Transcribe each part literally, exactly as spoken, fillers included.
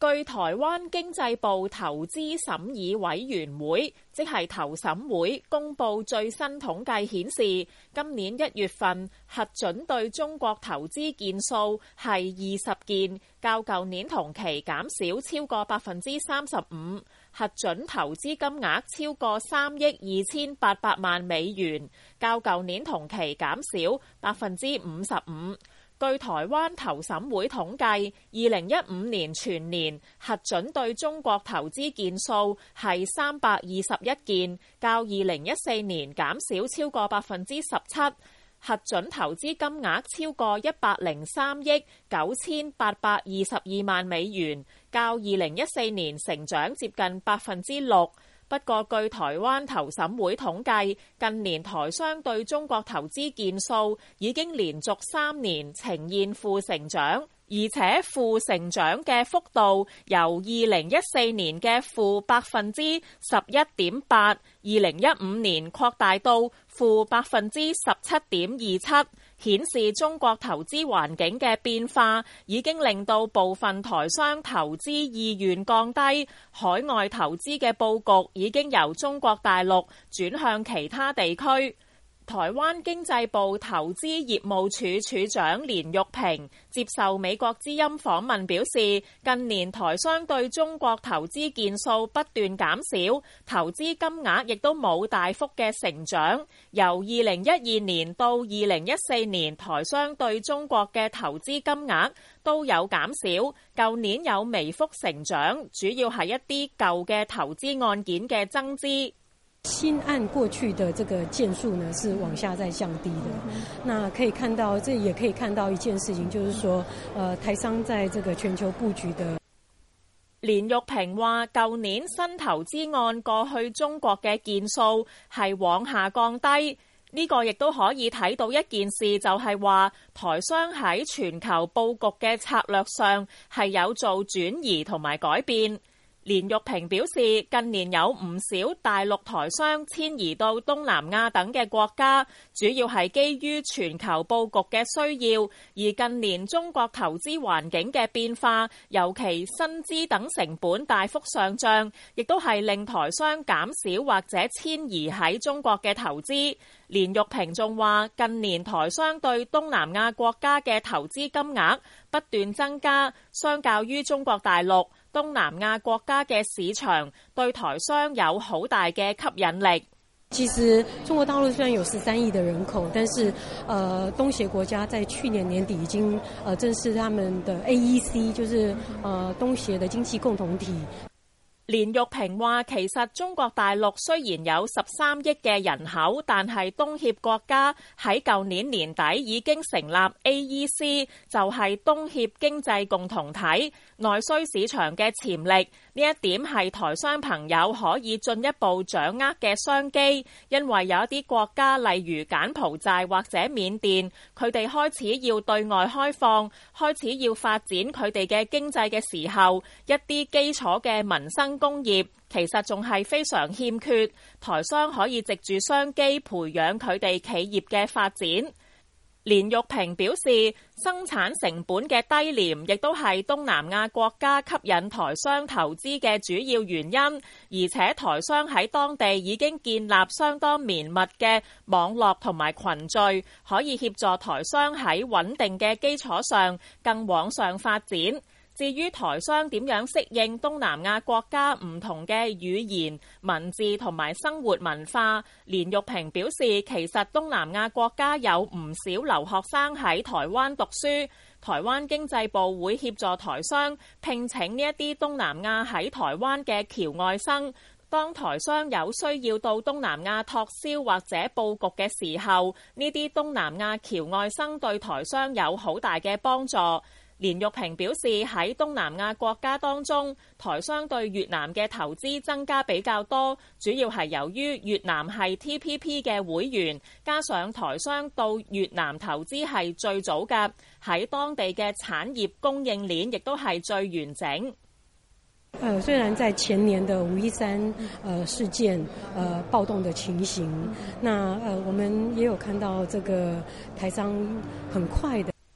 據台灣經濟部投資審議委員會，即係投審會公佈最新統計顯示，今年一月份核准對中國投資件數係二十件，較舊年同期減少超過百分之三十五，核准投資金額超過三億二千八百萬美元，較舊年同期減少百分之五十五。據台灣投審會統計，二零一五年全年核准對中國投資件數係三百二十一件，較二零一四年減少超過百分之十七。核准投資金額超過一百零三億九千八百二十二萬美元，較二零一四年成長接近百分之六。不過，據台灣投審會統計，近年台商對中國投資件數已經連續三年呈現負成長，而且負成長嘅幅度由二零一四年嘅負百分之十一點八，二零一五年擴大到負百分之十七點二七。顯示中國投資環境嘅變化已經令到部分台商投資意願降低，海外投資嘅佈局已經由中國大陸轉向其他地區。台灣經濟部投資業務處處長連玉平接受美國之音訪問表示，近年台商對中國投資件數不斷減少，投資金額亦都冇大幅嘅成長。由二零一二年到二零一四年，台商對中國嘅投資金額都有減少，舊年有微幅成長，主要係一啲舊嘅投資案件嘅增資。 新案過去的這個件數呢是往下在降低的，那可以看到，這也可以看到一件事情，就是說，呃，台商在這個全球佈局的。 連玉平話，舊年新投資案過去中國嘅件數係往下降低，呢個亦都可以睇到一件事，就係話台商喺全球佈局嘅策略上係有做轉移同埋改變。連玉平表示，近年有唔少大陸台商遷移到東南亞等嘅國家，主要係基於全球佈局嘅需要。而近年中國投資環境嘅變化，尤其薪資等成本大幅上漲，亦都係令台商減少或者遷移喺中國嘅投資。連玉平仲話，近年台商對東南亞國家嘅投資金額不斷增加，相較於中國大陸，東南亞國家嘅市場對台商有好大嘅吸引力。 其實中國大陸雖然有十三億的人口，但是呃東協國家在去年年底已經呃正式他們的 A E C， 就是呃東協的經濟共同體。 連玉平話，其實中國大陸雖然有十三億嘅人口，但係東協國家喺舊年年底已經成立 A E C， 就係東協經濟共同體，內需市場嘅潛力，呢一點係台商朋友可以進一步掌握嘅商機，因為有一啲國家，例如柬埔寨或者緬甸，佢哋開始要對外開放，開始要發展佢哋嘅經濟嘅時候，一啲基礎嘅民生工業其實仲係非常欠缺，台商可以藉住商機培養佢哋企業嘅發展。連玉平表示，生產成本嘅低廉亦都係東南亞國家吸引台商投資嘅主要原因，而且台商喺當地已經建立相當綿密嘅網絡同埋群聚，可以協助台商喺穩定嘅基礎上更往上發展。至於台商點樣適應東南亞國家唔同嘅語言、文字同埋生活文化，連玉平表示，其實東南亞國家有唔少留學生喺台灣讀書，台灣經濟部會協助台商聘請呢一啲東南亞喺台灣嘅僑外生。當台商有需要到東南亞拓銷或者佈局嘅時候，呢啲東南亞僑外生對台商有好大嘅幫助。連玉平表示，喺東南亞國家當中，台商對越南嘅投資增加比較多，主要係由於越南係 T P P 嘅會員，加上台商到越南投資係最早嘅，喺當地嘅產業供應鏈亦都係最完整。 呃，雖然在前年的五一三呃事件呃暴動的情形，那呃我們也有看到這個台商很快的。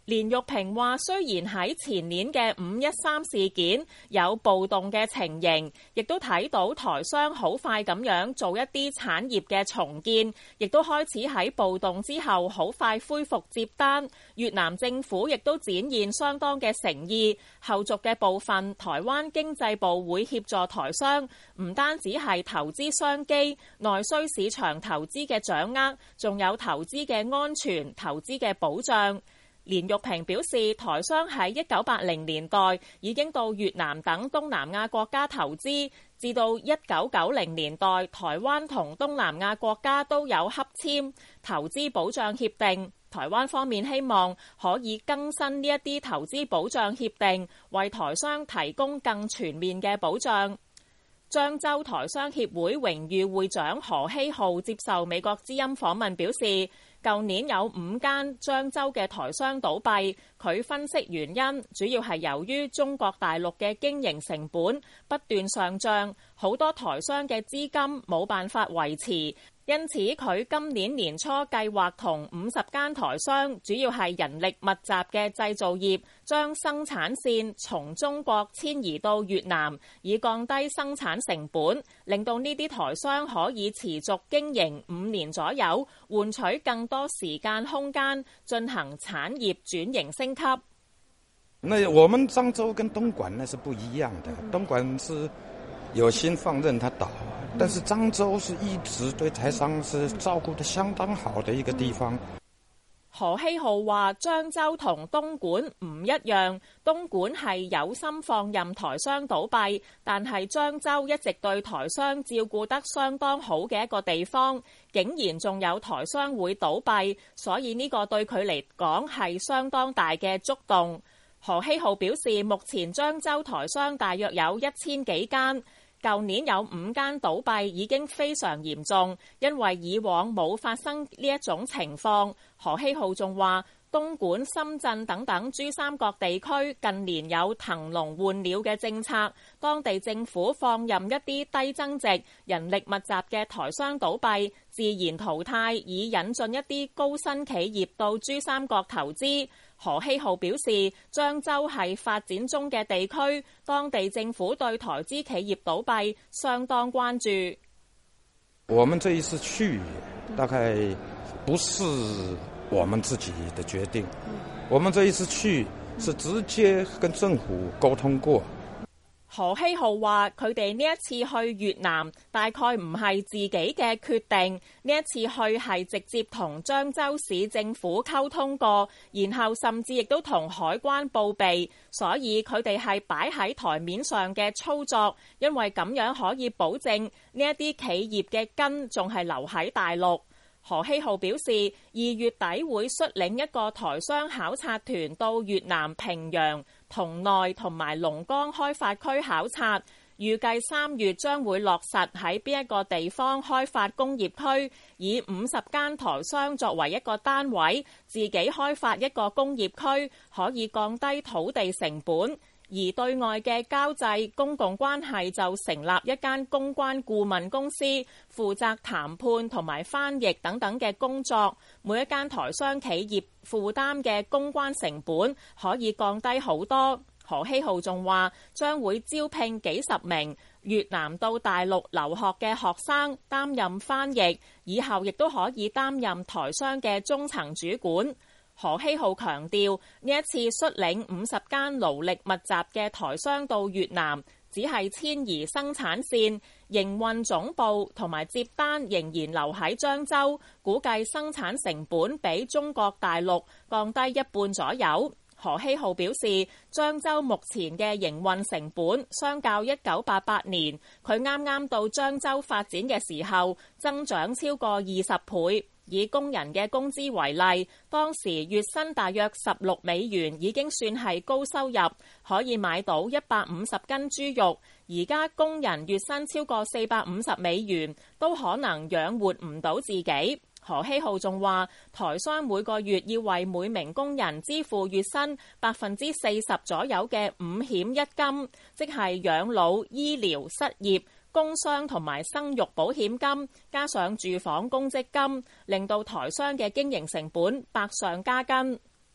連玉平話：雖然喺前年嘅五一三事件有暴動嘅情形，亦都睇到台商好快咁樣做一啲產業嘅重建，亦都開始喺暴動之後好快恢復接單。越南政府亦都展現相當嘅誠意，後續嘅部分台灣經濟部會協助台商，唔單止係投資商機、內需市場投資嘅掌握，仲有投資嘅安全、投資嘅保障。連玉平表示，台商喺一九八零年代已經到越南等東南亞國家投資，至到一九九零年代，台灣同東南亞國家都有洽簽投資保障協定。台灣方面希望可以更新呢一啲投資保障協定，為台商提供更全面嘅保障。漳州台商協會榮譽會長何希浩接受美國之音訪問表示，舊年有五間漳州嘅台商倒閉，佢分析原因主要係由於中國大陸嘅經營成本不斷上漲，好多台商嘅資金冇辦法維持。因此，佢今年年初計劃同五十間台商，主要係人力密集嘅製造業，將生產線從中國遷移到越南，以降低生產成本，令到呢啲台商可以持續經營五年左右，換取更多時間空間，進行產業轉型升級。 那我們漳州跟東莞呢是不一樣的，東莞是有心放任它倒。但是漳州是一直對台商是照顧得相當好的一個地方。 何希浩話：漳州同東莞唔一樣，東莞係有心放任台商倒閉，但係漳州一直對台商照顧得相當好嘅一個地方，竟然仲有台商會倒閉，所以呢個對佢嚟講係相當大嘅觸動。何希浩表示，目前漳州台商大約有一千幾間。舊年有五間倒閉已經非常嚴重，因為以往冇發生呢一種情況。何希浩仲話，東莞、深圳等等珠三角地區近年有騰籠換鳥嘅政策，當地政府放任一啲低增值、人力密集嘅台商倒閉，自然淘汰，以引進一啲高新企業到珠三角投資。何希浩表示，漳州係發展中嘅地區，當地政府對台資企業倒閉相當關注。 我們這一次去，大概不是我們自己的決定，我們這一次去是直接跟政府溝通過。 何希浩話：佢哋呢一次去越南，大概唔係自己嘅決定，呢一次去係直接同漳州市政府溝通過，然後甚至亦都同海關報備，所以佢哋係擺喺台面上嘅操作，因為咁樣可以保證呢一啲企業嘅根仲係留喺大陸。何希浩表示，二月底會率領一個台商考察團到越南平陽、同內同埋龍崗開發區考察，預計三月將會落實喺邊一個地方開發工業區，以五十間台商作為一個單位，自己開發一個工業區，可以降低土地成本。而對外嘅交際公共關係就成立一間公關顧問公司，負責談判同埋翻譯等等嘅工作。每一間台商企業負擔嘅公關成本可以降低好多。何希浩仲話將會招聘幾十名越南到大陸留學嘅學生擔任翻譯，以後亦都可以擔任台商嘅中層主管。何希浩強調，呢一次率領五十間勞力密集嘅台商到越南，只係遷移生產線，營運總部同埋接單仍然留喺漳州，估計生產成本比中國大陸降低一半左右。何希浩表示，漳州目前嘅營運成本相較一九八八年，佢啱啱到漳州發展嘅時候，增長超過二十倍。以工人嘅工資為例，當時月薪大約十六美元已經算係高收入，可以買到一百五十斤豬肉。而家工人月薪超過四百五十美元，都可能養活唔到自己。何希浩仲話，台商每個月要為每名工人支付月薪百分之四十左右嘅五險一金，即係養老、醫療、失業、工傷同埋生育保險金，加上住房公積金，令到台商嘅經營成本百上加斤。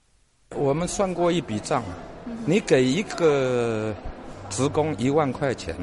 我們算過一筆賬，你給一個職工一萬塊錢，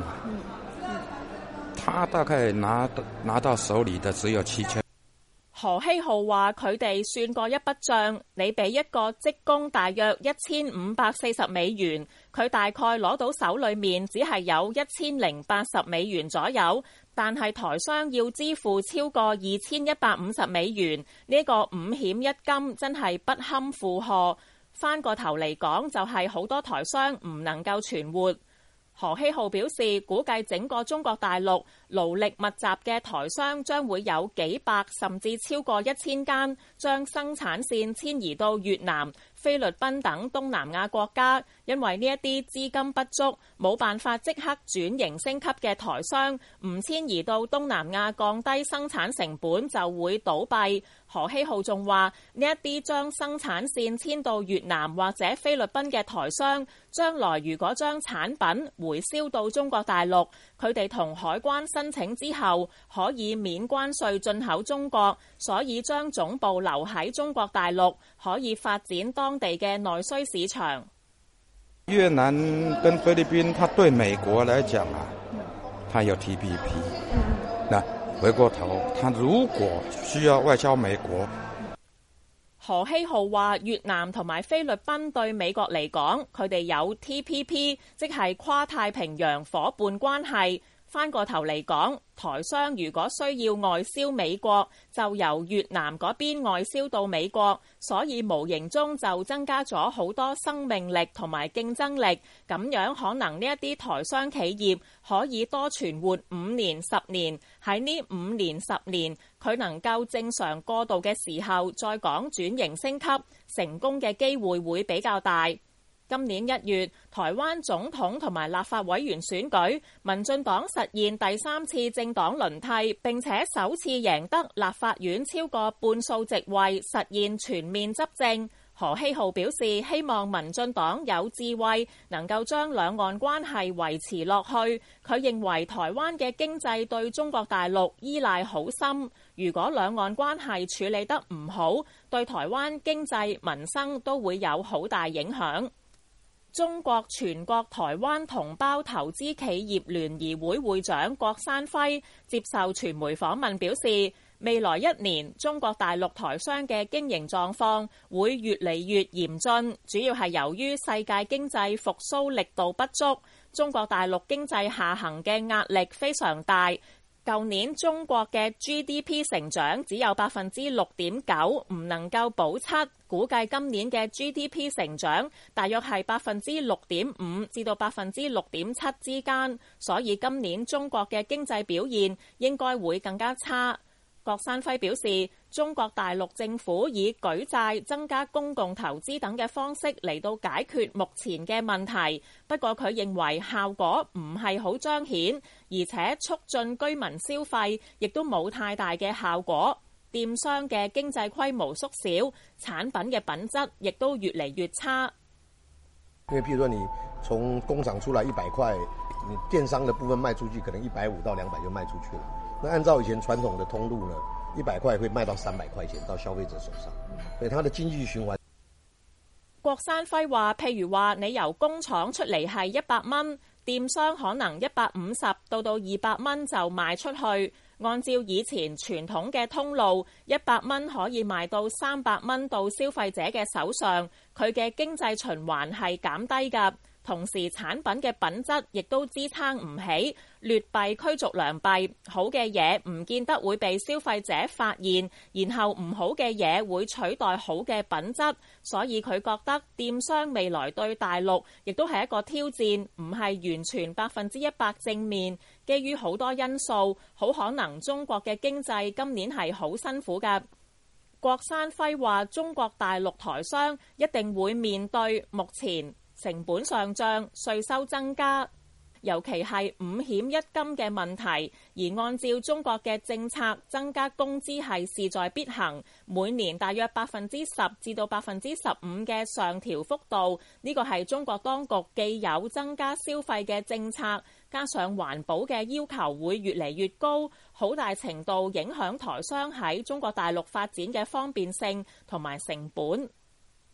他大概拿拿到手裏的只有七千。 何希浩話：佢哋算過一筆帳，你俾一個職工大約一千五百四十美元，佢大概攞到手裏面只係有一千零八十美元左右，但係台商要支付超過二千一百五十美元，呢個五險一金真係不堪負荷。翻個頭嚟講，就係好多台商唔能夠存活。何希浩表示，估計整個中國大陸勞力密集嘅台商將會有幾百甚至超過一千間，將生產線遷移到越南、菲律賓等東南亞國家，因為呢一啲資金不足，冇辦法即刻轉型升級嘅台商，唔遷移到東南亞降低生產成本就會倒閉。何希浩仲話：呢一啲將生產線遷到越南或者菲律賓嘅台商，將來如果將產品回銷到中國大陸，佢哋同海關申請之後，可以免關稅進口中國，所以將總部留喺中國大陸，可以發展當地嘅內需市場。 越南跟菲律賓，它對美國來講啊，它有 T P P。那回過頭，他如果需要外銷美國， 何希浩話：越南同埋菲律賓對美國嚟講，佢哋有 T P P， 即係跨太平洋夥伴關係。翻個頭嚟講，台商如果需要外銷美國，就由越南嗰邊外銷到美國，所以無形中就增加咗好多生命力同埋競爭力。咁樣可能呢一啲台商企業可以多存活五年、十年。喺呢五年、十年，佢能夠正常過渡嘅時候，再講轉型升級，成功嘅機會會比較大。今年一月，台灣總統同埋立法委員選舉，民進黨實現第三次政黨輪替，並且首次贏得立法院超過半數席位，實現全面執政。何希浩表示，希望民進黨有智慧，能夠將兩岸關係維持落去。佢認為台灣嘅經濟對中國大陸依賴好深，如果兩岸關係處理得唔好，對台灣經濟民生都會有好大影響。中國全國台灣同胞投資企業聯誼會會長郭山輝接受傳媒訪問表示，未來一年中國大陸台商嘅經營狀況會越嚟越嚴峻，主要係由於世界經濟復甦力度不足，中國大陸經濟下行嘅壓力非常大。舊年中國嘅 G D P 成長只有百分之六點九，唔能夠保七。估計今年嘅 G D P 成長大約係百分之六點五至到百分之六點七之間，所以今年中國嘅經濟表現應該會更加差。郭山輝表示，中國大陸政府以舉債、增加公共投資等嘅方式嚟到解決目前嘅問題，不過佢認為效果唔係好彰顯，而且促進居民消費亦都冇太大嘅效果。電商嘅經濟規模縮小，產品嘅品質亦都越嚟越差。 因為譬如說你從工廠出來一百塊，你電商的部分賣出去可能一百五到兩百就賣出去了。那按照以前傳統的通路呢，一百塊會賣到三百塊錢到消費者手上，所以它的經濟循環。 郭山輝話，譬如話你由工廠出嚟係一百蚊，電商可能一百五十到到二百蚊就賣出去。按照以前傳統嘅通路，一百蚊可以賣到三百蚊到消費者嘅手上，佢嘅經濟循環係減低㗎。同時產品嘅品質亦都支撐唔起，劣幣驅逐良幣，好嘅嘢唔見得會被消費者發現，然後唔好嘅嘢會取代好嘅品質，所以佢覺得電商未來對大陸亦都係一個挑戰，唔係完全百分之一百正面。基於好多因素，好可能中國嘅經濟今年係好辛苦㗎。郭山輝話：中國大陸台商一定會面對目前成本上漲、稅收增加，尤其係五險一金嘅問題。而按照中國嘅政策，增加工資係勢在必行，每年大約百分之十至到百分之十五嘅上調幅度。呢個係中國當局既有增加消費嘅政策，加上環保嘅要求會越嚟越高，好大程度影響台商喺中國大陸發展嘅方便性同埋成本。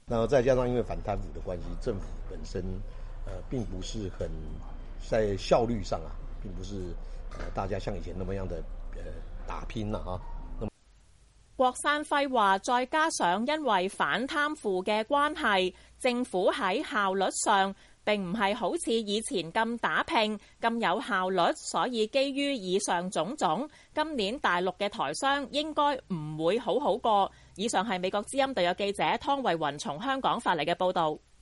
然後再加上因為反貪腐的關係，政府本身呃並不是很在效率上啊，並不是呃大家像以前那麼樣的呃打拼啦啊。 郭山輝話，再加上因為反貪腐嘅關係，政府喺效率上並唔係好似以前咁打拼、咁有效率，所以基於以上種種，今年大陸嘅台商應該唔會好好過。以上係美國之音特約記者湯慧雲從香港發嚟嘅報導。